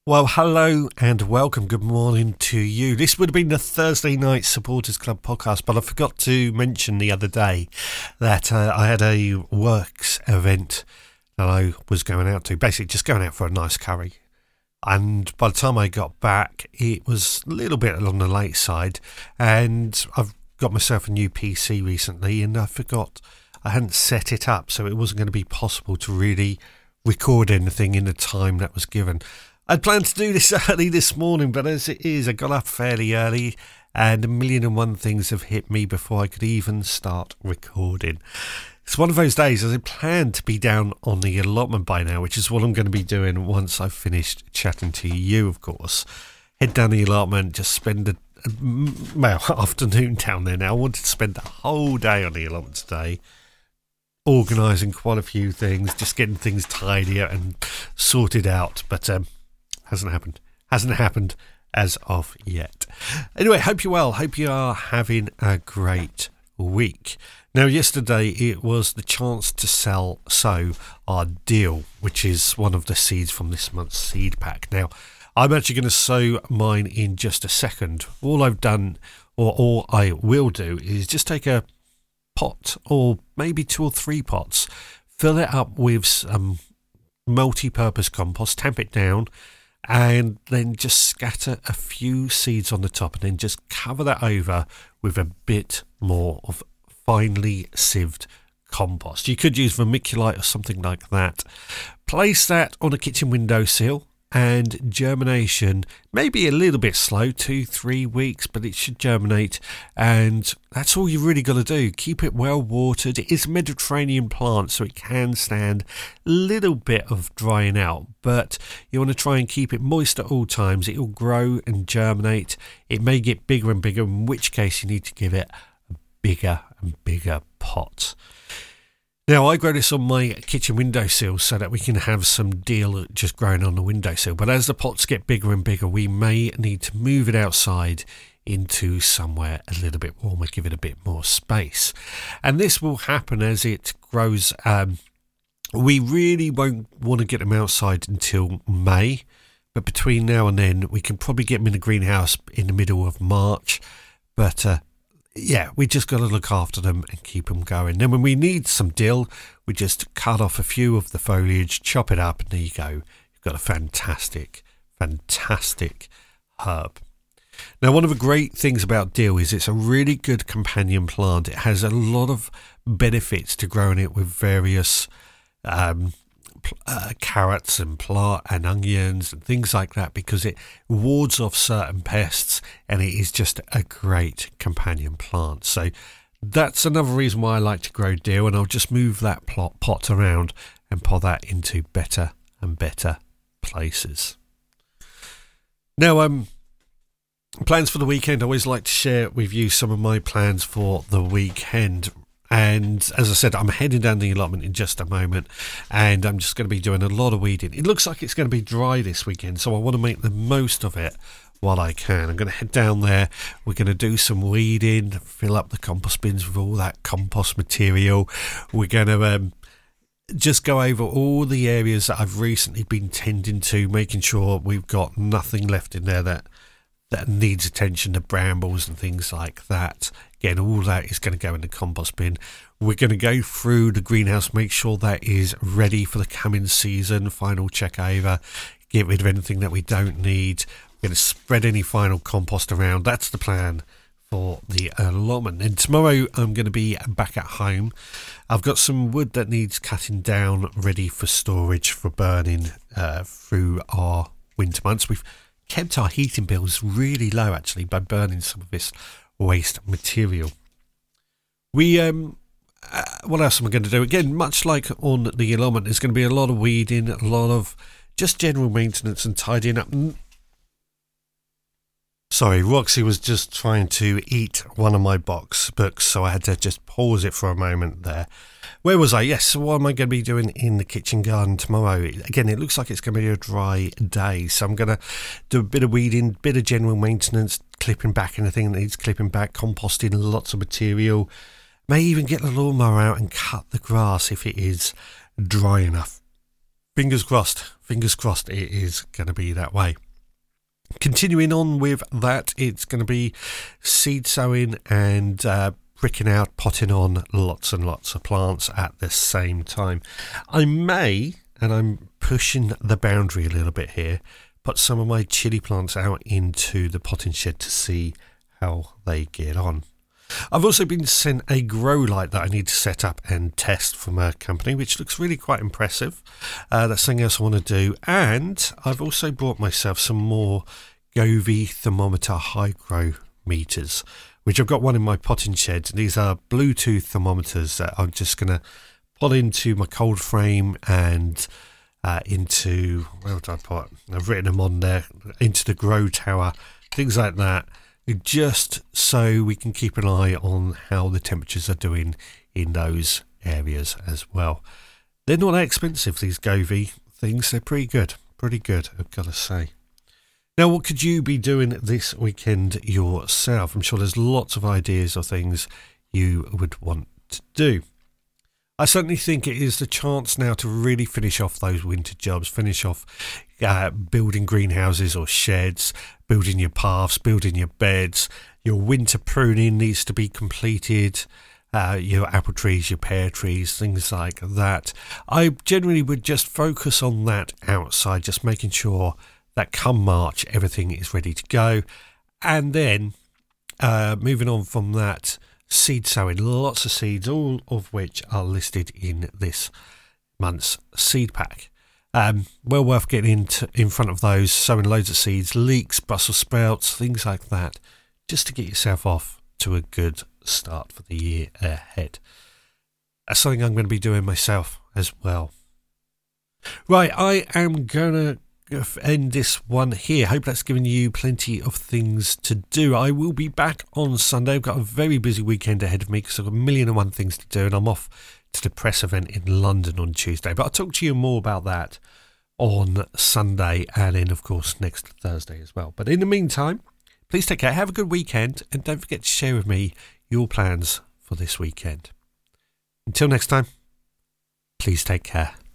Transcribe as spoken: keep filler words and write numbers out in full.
Well, hello and welcome. Good morning to you. This would have been the Thursday Night Supporters Club podcast, but I forgot to mention the other day that uh, I had a works event that I was going out to, basically just going out for a nice curry. And by the time I got back, it was a little bit on the late side, and I've got myself a new P C recently, and I forgot I hadn't set it up, so it wasn't going to be possible to really record anything in the time that was given. I'd planned to do this early this morning, but as it is, I got up fairly early and a million and one things have hit me before I could even start recording. It's one of those days as I planned to be down on the allotment by now, which is what I'm going to be doing once I've finished chatting to you, of course. Head down the allotment, just spend a, a well, afternoon down there now. I wanted to spend the whole day on the allotment today, organising quite a few things, just getting things tidier and sorted out, but um, Hasn't happened. Hasn't happened as of yet. Anyway, hope you're well. Hope you are having a great week. Now, yesterday it was the chance to sell sow our deal, which is one of the seeds from this month's seed pack. Now, I'm actually going to sow mine in just a second. All I've done, or all I will do, is just take a pot, or maybe two or three pots, fill it up with some multi-purpose compost, tamp it down, and then just scatter a few seeds on the top and then just cover that over with a bit more of finely sieved compost. You could use vermiculite or something like that. Place that on a kitchen windowsill, and germination may be a little bit slow, two, three weeks, but it should germinate, and that's all you really got to do. Keep it well watered. It is a Mediterranean plant, so it can stand a little bit of drying out, but you want to try and keep it moist at all times. It will grow and germinate. It may get bigger and bigger, in which case you need to give it a bigger and bigger pot. Now, I grow this on my kitchen windowsill so that we can have some deal just growing on the windowsill. But as the pots get bigger and bigger, we may need to move it outside into somewhere a little bit warmer, give it a bit more space. And this will happen as it grows. Um, we really won't want to get them outside until May. But between now and then, we can probably get them in the greenhouse in the middle of March. But uh, yeah, we just got to look after them and keep them going. Then when we need some dill, we just cut off a few of the foliage, chop it up, and there you go. You've got a fantastic, fantastic herb. Now, one of the great things about dill is it's a really good companion plant. It has a lot of benefits to growing it with various um, uh, carrots and plant and onions and things like that, because it wards off certain pests, and it is just a great companion plant. So that's another reason why I like to grow dill, and I'll just move that plot pot around and pot that into better and better places. Now, um, plans for the weekend. I always like to share with you some of my plans for the weekend. And as I said, I'm heading down the allotment in just a moment, and I'm just going to be doing a lot of weeding. It looks like it's going to be dry this weekend, so I want to make the most of it while I can. I'm going to head down there. We're going to do some weeding, fill up the compost bins with all that compost material. We're going to um, just go over all the areas that I've recently been tending to, making sure we've got nothing left in there that that needs attention, the brambles and things like that. Again, all that is going to go in the compost bin. We're going to go through the greenhouse, make sure that is ready for the coming season, final check over, get rid of anything that we don't need. We're going to spread any final compost around. That's the plan for the allotment. And tomorrow I'm going to be back at home. I've got some wood that needs cutting down, ready for storage for burning uh, through our winter months. We've kept our heating bills really low, actually, by burning some of this waste material. We, um, uh, what else am I going to do? Again, much like on the allotment, there's going to be a lot of weeding, a lot of just general maintenance and tidying up. Sorry, Roxy was just trying to eat one of my box books, so I had to just pause it for a moment there. Where was I? Yes, so what am I going to be doing in the kitchen garden tomorrow? Again, it looks like it's going to be a dry day, so I'm going to do a bit of weeding, bit of general maintenance, clipping back anything that needs clipping back, composting lots of material. May even get the lawnmower out and cut the grass if it is dry enough fingers crossed, fingers crossed it is going to be that way. Continuing on with that, it's going to be seed sowing and uh, pricking out, potting on lots and lots of plants at the same time. I may, and I'm pushing the boundary a little bit here, put some of my chili plants out into the potting shed to see how they get on. I've also been sent a grow light that I need to set up and test from a company, which looks really quite impressive. Uh, that's something else I want to do. And I've also bought myself some more Govee thermometer hygrometers, which I've got one in my potting shed. These are Bluetooth thermometers that I'm just going to put into my cold frame and uh, into, where would I put? I've written them on there, into the grow tower, things like that. Just so we can keep an eye on how the temperatures are doing in those areas as well. They're not that expensive, these Govee things. They're pretty good, pretty good, I've got to say. Now, what could you be doing this weekend yourself? I'm sure there's lots of ideas of things you would want to do. I certainly think it is the chance now to really finish off those winter jobs, finish off uh, building greenhouses or sheds, building your paths, building your beds. Your winter pruning needs to be completed, uh, your apple trees, your pear trees, things like that. I generally would just focus on that outside, just making sure that come March everything is ready to go. And then uh, moving on from that, seed sowing, lots of seeds, all of which are listed in this month's seed pack. Um, well worth getting into, in front of those, sowing loads of seeds, leeks, Brussels sprouts, things like that, just to get yourself off to a good start for the year ahead. That's something I'm going to be doing myself as well. Right, I am going to end this one here. Hope that's given you plenty of things to do. I will be back on Sunday. I've got a very busy weekend ahead of me because I've got a million and one things to do, and I'm off to the press event in London on Tuesday. But I'll talk to you more about that on Sunday and then, of course, next Thursday as well. But in the meantime, please take care. Have a good weekend, and don't forget to share with me your plans for this weekend. Until next time, please take care.